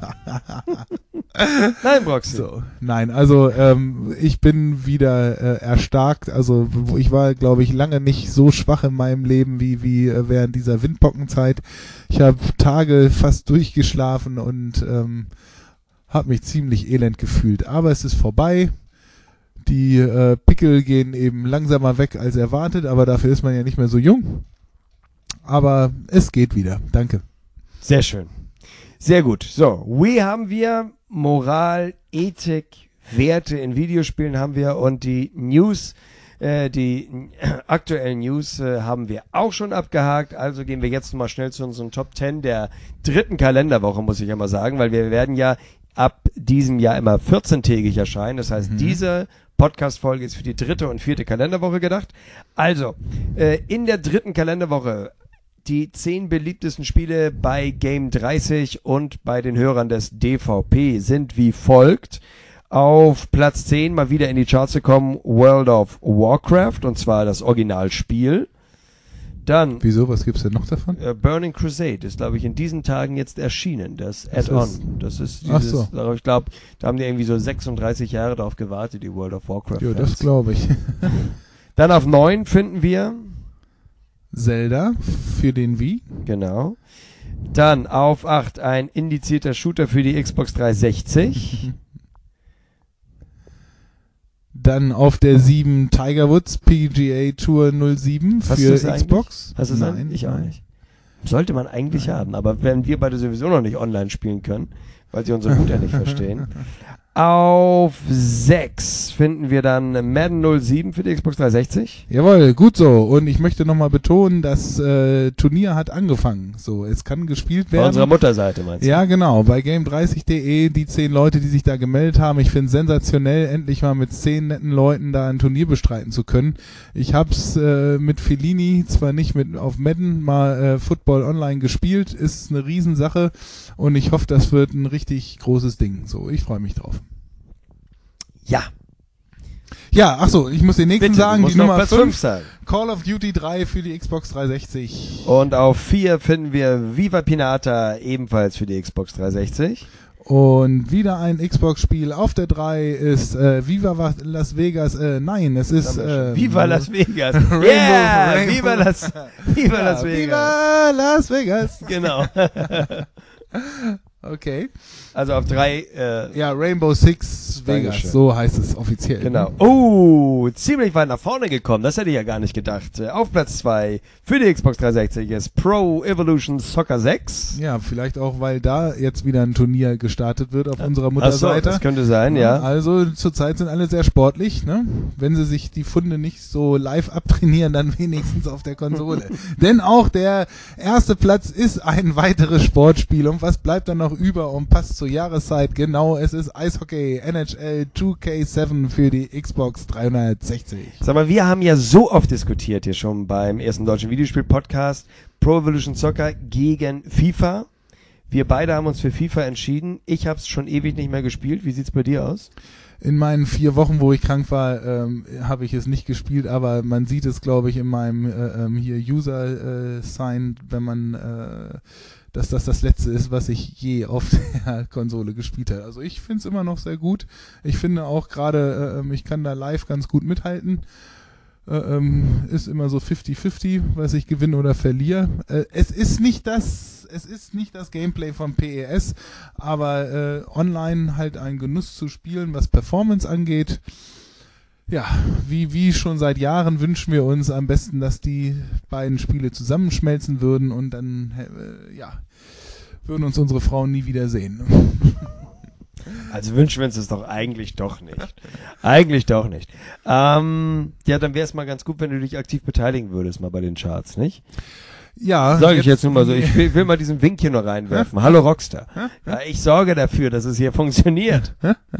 Nein, Proxy.
So, nein, also ich bin wieder erstarkt. Also ich war, glaube ich, lange nicht so schwach in meinem Leben wie während dieser Windpockenzeit. Ich habe Tage fast durchgeschlafen und habe mich ziemlich elend gefühlt. Aber es ist vorbei. Die Pickel gehen eben langsamer weg als erwartet, aber dafür ist man ja nicht mehr so jung. Aber es geht wieder. Danke.
Sehr schön. Sehr gut. So, Wii haben wir, Moral, Ethik, Werte in Videospielen haben wir und die News, die aktuellen News haben wir auch schon abgehakt. Also gehen wir jetzt mal schnell zu unseren Top 10 der 3. Kalenderwoche, muss ich ja mal sagen, weil wir werden ja ab diesem Jahr immer 14-tägig erscheinen. Das heißt, diese Podcast-Folge ist für die 3. und 4. Kalenderwoche gedacht. Also, in der 3. Kalenderwoche die 10 beliebtesten Spiele bei Game 30 und bei den Hörern des DVP sind wie folgt. Auf Platz 10 mal wieder in die Charts gekommen World of Warcraft, und zwar das Originalspiel. Dann
Wieso? Was gibt's denn noch davon?
Burning Crusade ist, glaube ich, in diesen Tagen jetzt erschienen, das
Das
Add-on.
ist-
Das ist
Ach
dieses,
so.
ich glaube, da haben die irgendwie so 36 Jahre drauf gewartet, die World of Warcraft.
Ja, das
Fans.
glaube ich.
Dann auf 9 finden wir,
Zelda für den Wii.
genau. Dann auf 8 ein indizierter Shooter für die Xbox 360.
Dann auf der 7 Tiger Woods PGA Tour 07
Hast
für
du das eigentlich?
Xbox.
Hast du es
Nein,
eigentlich? Ich auch
nein.
nicht. Sollte man eigentlich haben, aber wenn wir beide sowieso noch nicht online spielen können, weil sie unsere Router nicht verstehen. Auf 6 finden wir dann Madden 07 für die Xbox 360.
Jawohl, gut so. Und ich möchte nochmal betonen, das Turnier hat angefangen. So, es kann gespielt
Bei unserer
werden.
Mutterseite meinst du?
Ja, genau. Bei Game30.de, die 10 Leute, die sich da gemeldet haben. Ich finde es sensationell, endlich mal mit 10 netten Leuten da ein Turnier bestreiten zu können. Ich hab's mit Fellini, zwar nicht mit auf Madden, mal Football Online gespielt. Ist eine Riesensache und ich hoffe, das wird ein richtig großes Ding. So, ich freue mich drauf.
Ja.
Ja, ach so, ich muss den nächsten
Bitte,
sagen,
du musst
die
noch
Nummer
Platz
5.
5 sagen.
Call of Duty 3 für die Xbox 360.
Und auf 4 finden wir Viva Pinata, ebenfalls für die Xbox 360.
Und wieder ein Xbox-Spiel auf der 3 ist Viva Las Vegas. Nein, es ist
Viva Las Vegas.
Rainbow-
Yeah!
Rainbow-
Viva Las Vegas.
Viva Las Vegas.
Genau.
Okay.
Also auf 3,
Ja, Rainbow Six Vegas,
Dankeschön.
so heißt es offiziell.
genau. Oh, ziemlich weit nach vorne gekommen. Das hätte ich ja gar nicht gedacht. Auf Platz 2 für die Xbox 360 ist Pro Evolution Soccer 6.
Ja, vielleicht auch, weil da jetzt wieder ein Turnier gestartet wird auf unserer
Achso,
Mutterseite.
das könnte sein, ja.
Also zurzeit sind alle sehr sportlich, ne? Wenn sie sich die Funde nicht so live abtrainieren, dann wenigstens auf der Konsole. Denn auch der erste Platz ist ein weiteres Sportspiel. Und was bleibt dann noch über und passt zur Jahreszeit? Genau, es ist Eishockey NHL 2K7 für die Xbox 360.
Sag mal, wir haben ja so oft diskutiert hier schon beim ersten deutschen Videospiel-Podcast Pro Evolution Soccer gegen FIFA. Wir beide haben uns für FIFA entschieden. Ich habe es schon ewig nicht mehr gespielt. Wie sieht's bei dir aus?
In meinen 4 Wochen, wo ich krank war, habe ich es nicht gespielt, aber man sieht es, glaube ich, in meinem hier User-Sign, wenn man dass das letzte ist, was ich je auf der Konsole gespielt habe. Also ich finde es immer noch sehr gut. Ich finde auch gerade, ich kann da live ganz gut mithalten. Ist immer so 50-50, was ich gewinne oder verliere. Es ist nicht das Gameplay vom PES, aber online halt ein Genuss zu spielen, was Performance angeht. Ja, wie schon seit Jahren wünschen wir uns am besten, dass die beiden Spiele zusammenschmelzen würden und dann würden uns unsere Frauen nie wieder sehen.
Also wünschen wir uns das doch eigentlich doch nicht. Eigentlich doch nicht. Ja, dann wäre es mal ganz gut, wenn du dich aktiv beteiligen würdest, mal bei den Charts, nicht?
Ja.
Sage ich jetzt nur mal so. Ich will mal diesen Wink hier noch reinwerfen. Hallo Rockstar. Ja, ich sorge dafür, dass es hier funktioniert.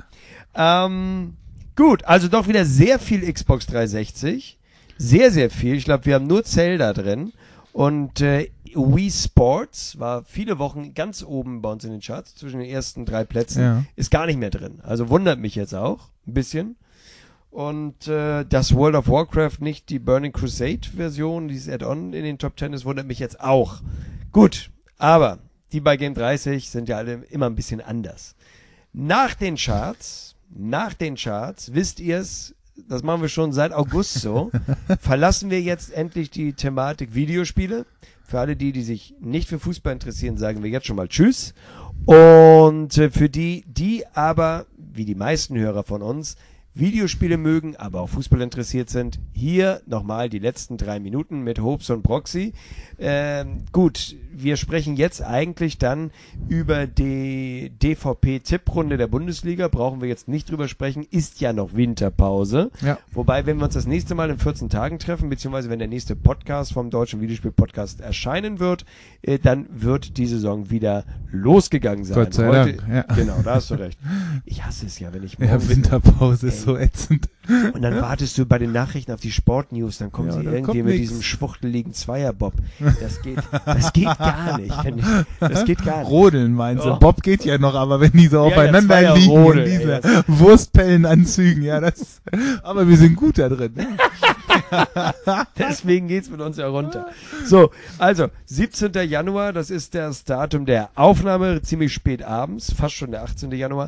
Gut, also doch wieder sehr viel Xbox 360. Sehr, sehr viel. Ich glaube, wir haben nur Zelda drin. Und Wii Sports war viele Wochen ganz oben bei uns in den Charts, zwischen den ersten 3 Plätzen.
Ja.
Ist gar nicht mehr drin. Also wundert mich jetzt auch ein bisschen. Und dass World of Warcraft nicht die Burning Crusade Version, dieses Add-on in den Top 10 ist, wundert mich jetzt auch. Gut, aber die bei Game 30 sind ja alle immer ein bisschen anders. Nach den Charts, wisst ihr es, das machen wir schon seit August so, verlassen wir jetzt endlich die Thematik Videospiele. Für alle die sich nicht für Fußball interessieren, sagen wir jetzt schon mal Tschüss. Und für die aber, wie die meisten Hörer von uns, Videospiele mögen, aber auch Fußball interessiert sind, hier nochmal die letzten 3 Minuten mit Hopes und Proxy. Gut, wir sprechen jetzt eigentlich dann über die DVP-Tipprunde der Bundesliga, brauchen wir jetzt nicht drüber sprechen, ist ja noch Winterpause.
Ja.
Wobei, wenn wir uns das nächste Mal in 14 Tagen treffen, beziehungsweise wenn der nächste Podcast vom Deutschen Videospiel-Podcast erscheinen wird, dann wird die Saison wieder losgegangen sein.
Gott sei Dank, ja.
Genau, da hast du recht. Ich hasse es ja, wenn ich
Ja,
morgens
Winterpause ist so ätzend.
und dann wartest du bei den Nachrichten auf die Sportnews, dann kommen
Ja,
sie
dann
irgendwie
kommt
mit
nix.
diesem schwuchteligen Zweierbob. Das geht gar nicht. Das geht gar nicht.
Rodeln meinst du?
Oh.
Bob geht ja noch, aber wenn die so
Ja,
aufeinander
ja,
liegen
Zweierrodel,
in
ey,
diese Wurstpellenanzügen, ja, aber wir sind gut da drin. Ne?
Deswegen geht's mit uns ja runter. So, also 17. Januar, das ist das Datum der Aufnahme, ziemlich spät abends, fast schon der 18. Januar.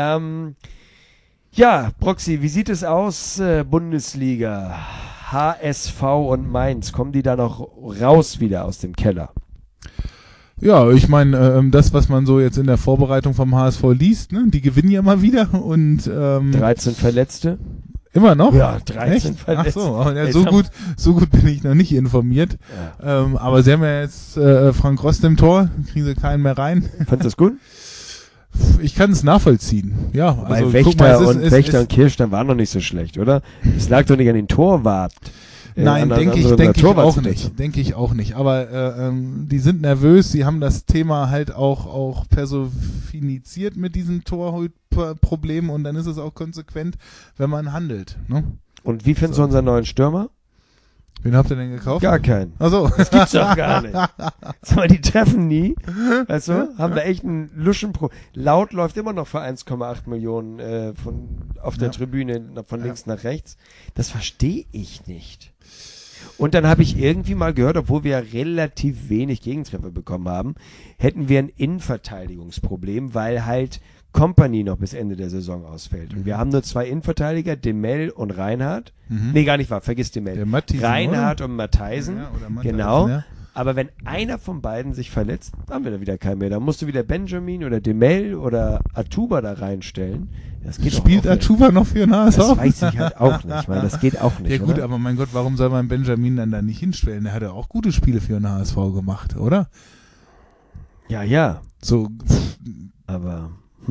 Ja, Proxy, wie sieht es aus, Bundesliga? HSV und Mainz, kommen die da noch raus wieder aus dem Keller?
Ja, ich meine, das, was man so jetzt in der Vorbereitung vom HSV liest, ne, die gewinnen ja mal wieder und
13 Verletzte?
immer noch?
Ja, 13
Echt?
Verletzte.
Ach so, oh, ja,
Jetzt
so
haben-
gut bin ich noch nicht informiert.
Ja.
Aber sie haben ja jetzt Frank Rost im Tor, kriegen sie keinen mehr rein.
Fandest du das gut?
Ich kann es nachvollziehen. Ja,
Weil
also
Wächter
guck mal,
und Wächter und Kirchstein waren noch nicht so schlecht, oder? Es lag doch nicht an den Torwart.
Nein,
An
denke ich
unserer
auch
Torwartsituation.
nicht. Denke ich auch nicht. Aber die sind nervös. Sie haben das Thema halt auch personifiziert mit diesem Torhütproblem und dann ist es auch konsequent, wenn man handelt. Ne?
Und wie findest du unseren neuen Stürmer?
Wen habt ihr denn gekauft?
Gar keinen.
Achso.
Das gibt's doch gar nicht. Sag mal, die treffen nie. Weißt du? Haben da echt einen Luschen Laut läuft immer noch für 1,8 Millionen auf der Tribüne von links nach rechts. Das verstehe ich nicht. Und dann habe ich irgendwie mal gehört, obwohl wir ja relativ wenig Gegentreffer bekommen haben, hätten wir ein Innenverteidigungsproblem, weil halt Kompany noch bis Ende der Saison ausfällt. Und wir haben nur 2 Innenverteidiger, Demel und Reinhardt. Nee, gar nicht wahr, vergiss Demel.
Der Matthijsen,
Reinhardt und Matthijsen.
Ja, oder Matthijsen,
Genau.
ja.
Aber wenn einer von beiden sich verletzt, haben wir da wieder keinen mehr. Da musst du wieder Benjamin oder Demel oder Atuba da reinstellen. Das geht
Spielt
doch auch nicht.
Atuba noch für den HSV?
Das weiß ich halt auch nicht, weil das geht auch nicht.
Ja gut,
oder?
aber mein Gott, warum soll man Benjamin dann da nicht hinstellen? Der hat ja auch gute Spiele für den HSV gemacht, oder?
Ja,
So,
aber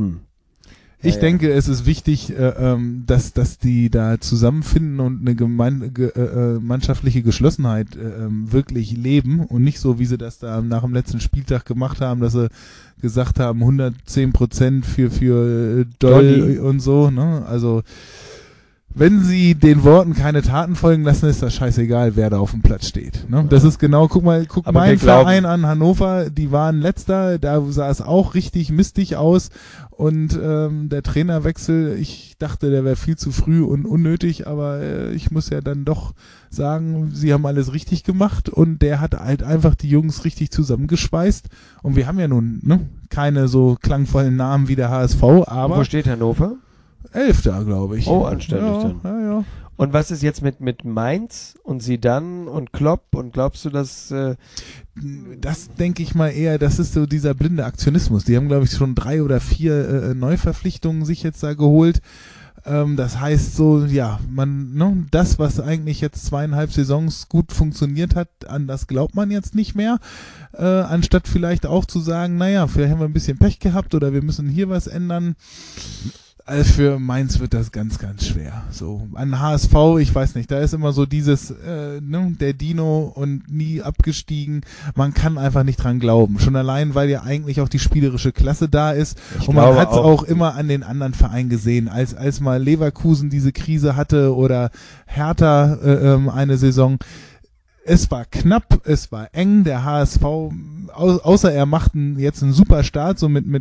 ich
Ja,
denke, es ist wichtig, dass die da zusammenfinden und eine mannschaftliche Geschlossenheit wirklich leben und nicht so, wie sie das da nach dem letzten Spieltag gemacht haben, dass sie gesagt haben, 110% für Doll
Dolly.
und so. Ne? Also wenn sie den Worten keine Taten folgen lassen, ist das scheißegal, wer da auf dem Platz steht. Ne? Das ist genau, guck
Aber
mein
wir glauben-
Verein an Hannover, die waren letzter, da sah es auch richtig mistig aus und der Trainerwechsel, ich dachte, der wäre viel zu früh und unnötig, aber ich muss ja dann doch sagen, sie haben alles richtig gemacht und der hat halt einfach die Jungs richtig zusammengeschweißt und wir haben ja nun keine so klangvollen Namen wie der HSV, aber
wo steht Hannover?
11. glaube ich.
Oh, anständig
ja,
dann.
Ja.
Und was ist jetzt mit Mainz und Zidane und Klopp? Und glaubst du, dass
Das denke ich mal eher, das ist so dieser blinde Aktionismus. Die haben, glaube ich, schon 3 oder 4 Neuverpflichtungen sich jetzt da geholt. Das heißt so, ja, das, was eigentlich jetzt 2,5 Saisons gut funktioniert hat, an das glaubt man jetzt nicht mehr. Anstatt vielleicht auch zu sagen, naja, vielleicht haben wir ein bisschen Pech gehabt oder wir müssen hier was ändern. Also für Mainz wird das ganz, ganz schwer. So an HSV, ich weiß nicht, da ist immer so dieses, der Dino und nie abgestiegen. Man kann einfach nicht dran glauben. Schon allein, weil ja eigentlich auch die spielerische Klasse da ist.
Ich
und man
glaube
hat es
auch-
auch immer an den anderen Vereinen gesehen. Als mal Leverkusen diese Krise hatte oder Hertha eine Saison. Es war knapp, es war eng, der HSV, außer er macht jetzt einen super Start, so mit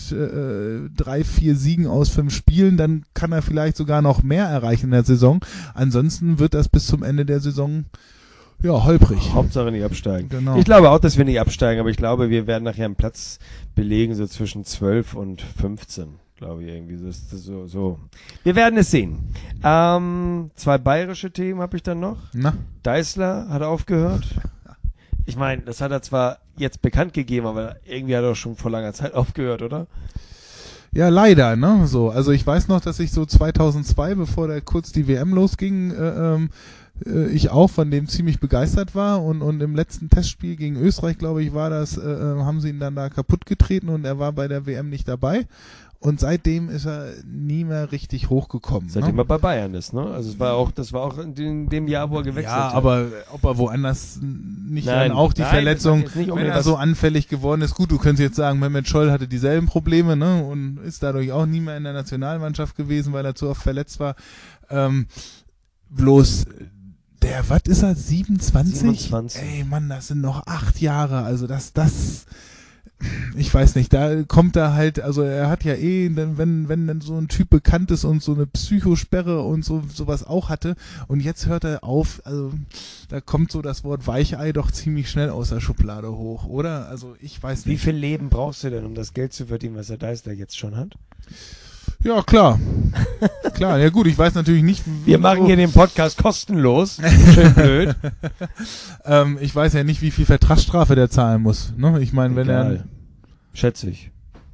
3, 4 Siegen aus 5 Spielen, dann kann er vielleicht sogar noch mehr erreichen in der Saison. Ansonsten wird das bis zum Ende der Saison, ja, holprig.
Hauptsache nicht absteigen?
Genau.
Ich glaube auch, dass wir nicht absteigen, aber ich glaube, wir werden nachher einen Platz belegen, so zwischen 12 und 15. Glaube ich irgendwie. Das ist so. Wir werden es sehen. 2 bayerische Themen habe ich dann noch.
Na?
Deißler hat aufgehört. Ich meine, das hat er zwar jetzt bekannt gegeben, aber irgendwie hat er doch schon vor langer Zeit aufgehört, oder?
Ja, leider, ne? So, also ich weiß noch, dass ich so 2002, bevor da kurz die WM losging, ich auch von dem ziemlich begeistert war und im letzten Testspiel gegen Österreich, glaube ich, war das, haben sie ihn dann da kaputt getreten und er war bei der WM nicht dabei. Und seitdem ist er nie mehr richtig hochgekommen.
Seitdem
ne?
er bei Bayern ist, ne? Also das war auch in dem Jahr, wo er gewechselt
Ja,
hat.
aber ob er woanders nicht
Nein.
dann auch die
Nein,
Verletzung,
das hat jetzt nicht
wenn
unbedingt
er
was-
so anfällig geworden ist, gut, du könntest jetzt sagen, Mehmet Scholl hatte dieselben Probleme, ne, und ist dadurch auch nie mehr in der Nationalmannschaft gewesen, weil er zu oft verletzt war. Bloß was ist er, 27?
27.
Ey, Mann, das sind noch 8 Jahre, also das ich weiß nicht, da kommt er halt, also er hat ja wenn dann so ein Typ bekannt ist und so eine Psychosperre und sowas auch hatte und jetzt hört er auf, also da kommt so das Wort Weichei doch ziemlich schnell aus der Schublade hoch, oder? Also ich weiß
Wie
nicht.
viel Leben brauchst du denn, um das Geld zu verdienen, was der Deißler jetzt schon hat?
Ja, klar. Klar, ja gut, ich weiß natürlich nicht.
Wir machen hier den Podcast kostenlos. Schön blöd.
Ich weiß ja nicht, wie viel Vertragsstrafe der zahlen muss. Ne? Ich meine, wenn er...
Egal. Schätze ich.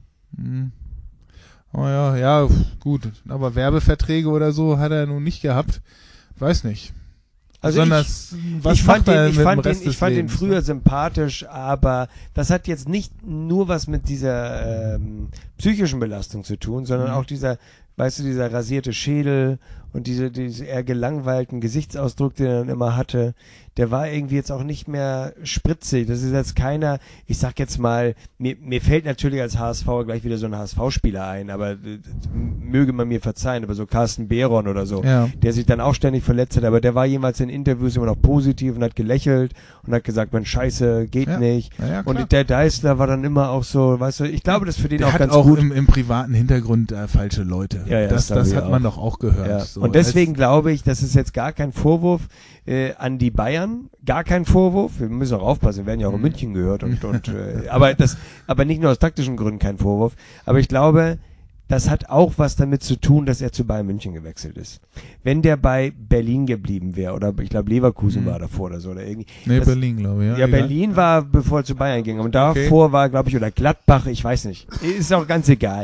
Oh ja, gut. Aber Werbeverträge oder so hat er nun nicht gehabt. Weiß nicht.
Also
Besonders, was
ich fand
macht er
den, ich
mit dem
fand den,
Rest
ich
des
fand den
Lebens,
früher
ne?
sympathisch, aber das hat jetzt nicht nur was mit dieser psychischen Belastung zu tun, sondern auch dieser, weißt du, dieser rasierte Schädel und diese eher gelangweilten Gesichtsausdruck, den er dann immer hatte, der war irgendwie jetzt auch nicht mehr spritzig. Das ist jetzt keiner, ich sag jetzt mal, mir fällt natürlich als HSV gleich wieder so ein HSV-Spieler ein, aber möge man mir verzeihen, aber so Carsten Behron oder so,
Ja.
der sich dann auch ständig verletzt hat, aber der war jemals in Interviews immer noch positiv und hat gelächelt und hat gesagt, man Scheiße, geht
Ja.
nicht.
Ja, klar.
Und der Deißler war dann immer auch so, weißt du, ich glaube, das ist für den
Der
auch
hat
ganz
auch
gut.
im privaten Hintergrund falsche Leute.
Ja,
das
das
hat
glaube
man
ich
doch auch gehört.
Ja.
So,
Und deswegen glaube ich, das ist jetzt gar kein Vorwurf an die Bayern, gar kein Vorwurf. Wir müssen auch aufpassen, wir werden ja auch in München gehört aber nicht nur aus taktischen Gründen kein Vorwurf. Aber ich glaube, das hat auch was damit zu tun, dass er zu Bayern München gewechselt ist. Wenn der bei Berlin geblieben wäre, oder ich glaube Leverkusen war davor oder so, oder irgendwie.
Nee, Berlin, glaube ich.
Ja,
egal.
Berlin war, bevor er zu Bayern ging. Und davor war, glaube ich, oder Gladbach, ich weiß nicht. Ist auch ganz egal.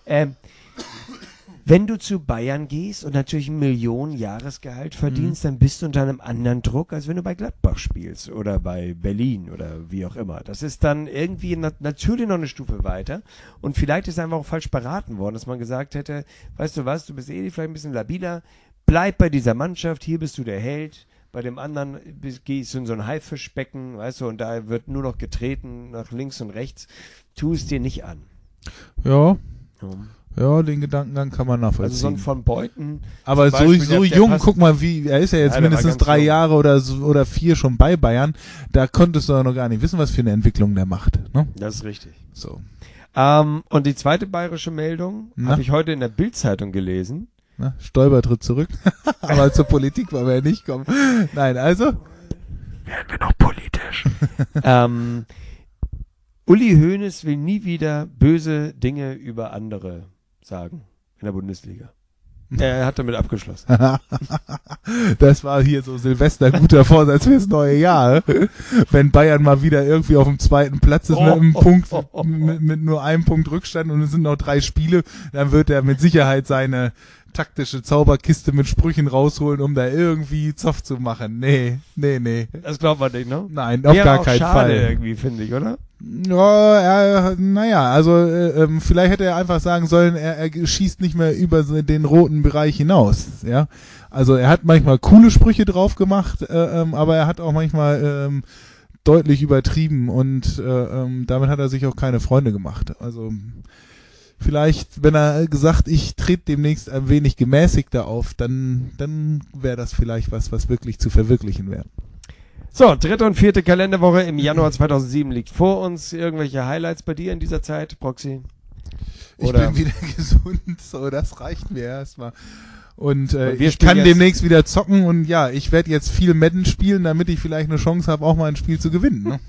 Wenn du zu Bayern gehst und natürlich ein Millionen-Jahresgehalt verdienst, dann bist du unter einem anderen Druck, als wenn du bei Gladbach spielst oder bei Berlin oder wie auch immer. Das ist dann irgendwie natürlich noch eine Stufe weiter. Und vielleicht ist einfach auch falsch beraten worden, dass man gesagt hätte, weißt du was, du bist vielleicht ein bisschen labiler, bleib bei dieser Mannschaft, hier bist du der Held. Bei dem anderen gehst du in so ein Haifischbecken, weißt du, und da wird nur noch getreten nach links und rechts. Tu es dir nicht an.
Ja. Ja, den Gedankengang kann man nachvollziehen.
Also so ein von Beuten.
Aber
zum Beispiel,
so
der
jung,
passt-
guck mal, wie er ist ja jetzt
Ja, der war
mindestens
ganz
3
jung.
Jahre oder 4 schon bei Bayern. Da konntest du ja noch gar nicht wissen, was für eine Entwicklung der macht. Ne?
Das ist richtig.
So.
Und die zweite bayerische Meldung
Na?
habe ich heute in der Bild-Zeitung gelesen.
Ne? Stoiber tritt zurück. Aber zur Politik wollen wir ja nicht kommen. Nein, also.
Werden wir noch politisch.
Uli Hoeneß will nie wieder böse Dinge über andere sagen in der Bundesliga. Er hat damit abgeschlossen.
Das war hier so Silvester guter Vorsatz fürs neue Jahr. Wenn Bayern mal wieder irgendwie auf dem 2. Platz ist mit nur einem Punkt Rückstand und es sind noch 3 Spiele, dann wird er mit Sicherheit seine taktische Zauberkiste mit Sprüchen rausholen, um da irgendwie Zoff zu machen. Nee.
Das glaubt man nicht, ne?
Nein, auf
Wäre
gar
auch
keinen
schade
Fall.
irgendwie, finde ich, oder?
Ja, naja, also vielleicht hätte er einfach sagen sollen, er schießt nicht mehr über den roten Bereich hinaus, ja. Also er hat manchmal coole Sprüche drauf gemacht, aber er hat auch manchmal deutlich übertrieben und damit hat er sich auch keine Freunde gemacht. Also vielleicht, wenn er gesagt, ich trete demnächst ein wenig gemäßigter auf, dann wäre das vielleicht was wirklich zu verwirklichen wäre.
So, 3. und 4. Kalenderwoche im Januar 2007 liegt vor uns. Irgendwelche Highlights bei dir in dieser Zeit, Proxy?
Ich
Oder-
bin wieder gesund, so, das reicht mir erstmal. Und
wir
ich
spielen
kann
jetzt-
demnächst wieder zocken und ja, ich werde jetzt viel Madden spielen, damit ich vielleicht eine Chance habe, auch mal ein Spiel zu gewinnen. Ne?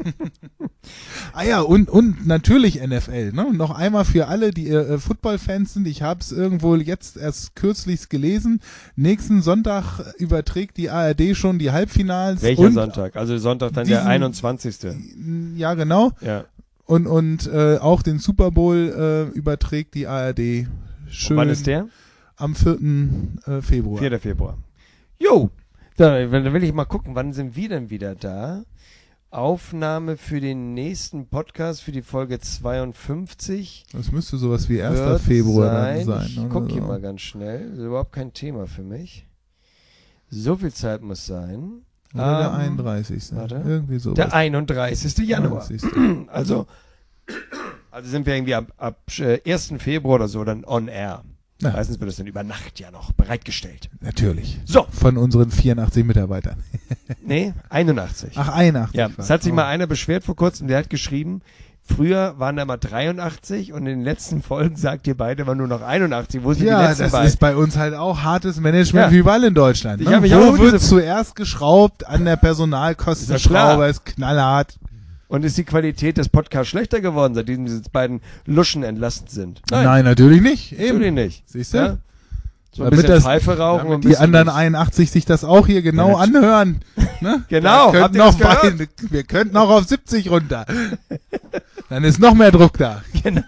Ah ja, und natürlich NFL. Ne? Noch einmal für alle, die Football-Fans sind, ich habe es irgendwo jetzt erst kürzlich gelesen, nächsten Sonntag überträgt die ARD schon die Halbfinals.
Welcher
und
Sonntag? Also Sonntag dann der
diesen-
21.
Ja, genau.
Ja.
Und auch den Super Bowl überträgt die ARD. Schön.
Und wann ist der?
Am 4. Februar.
4. Februar. Jo, dann will ich mal gucken, wann sind wir denn wieder da? Aufnahme für den nächsten Podcast, für die Folge 52.
Das müsste sowas wie 1.
wird
Februar dann sein.
Ich
oder
gucke hier
so.
mal ganz schnell. Das ist überhaupt kein Thema für mich. So viel Zeit muss sein.
Oder der 31.
warte.
Irgendwie sowas.
Der 31. Januar.
siehst du.
Also sind wir irgendwie ab 1. Februar oder so dann on air.
Ja.
Meistens wird das dann über Nacht ja noch bereitgestellt.
Natürlich.
So,
Von unseren 84 Mitarbeitern.
nee, 81.
Ach, 81.
Ja,
war
es hat sich
es.
mal einer beschwert vor kurzem, der hat geschrieben, früher waren da mal 83 und in den letzten Folgen sagt ihr beide immer nur noch 81. Wo sind die
Ja,
letzten
das
beiden?
ist bei uns halt auch hartes Management
Ja.
wie überall in Deutschland.
Ich
Ne?
hab mich auch
Wo
auf
wird
diese-
zuerst geschraubt? An der
Ist ja klar.
Personalkostenschraube, ist knallhart.
Und ist die Qualität des Podcasts schlechter geworden, seitdem diese beiden Luschen entlassen sind?
Nein, natürlich nicht. Eben.
Natürlich nicht.
Siehst du?
Ja? So ein
Damit
bisschen
das-
Pfeife rauchen und ein
Damit die
bisschen
anderen 81 sich das auch hier genau
Ja,
anhören. Ne?
Genau,
Wir
habt
könnten,
ihr das
noch
gehört?
wir könnten auch auf 70 runter. Dann ist noch mehr Druck da.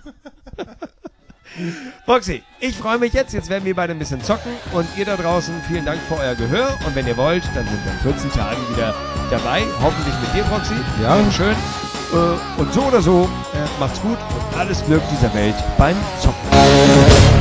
Foxy, ich freue mich jetzt. Jetzt werden wir beide ein bisschen zocken. Und ihr da draußen, vielen Dank für euer Gehör. Und wenn ihr wollt, dann sind wir in 14 Tagen wieder dabei. Hoffentlich mit dir, Foxy.
Ja.
Schön. Und so oder so, macht's gut und alles Glück dieser Welt beim Zocken.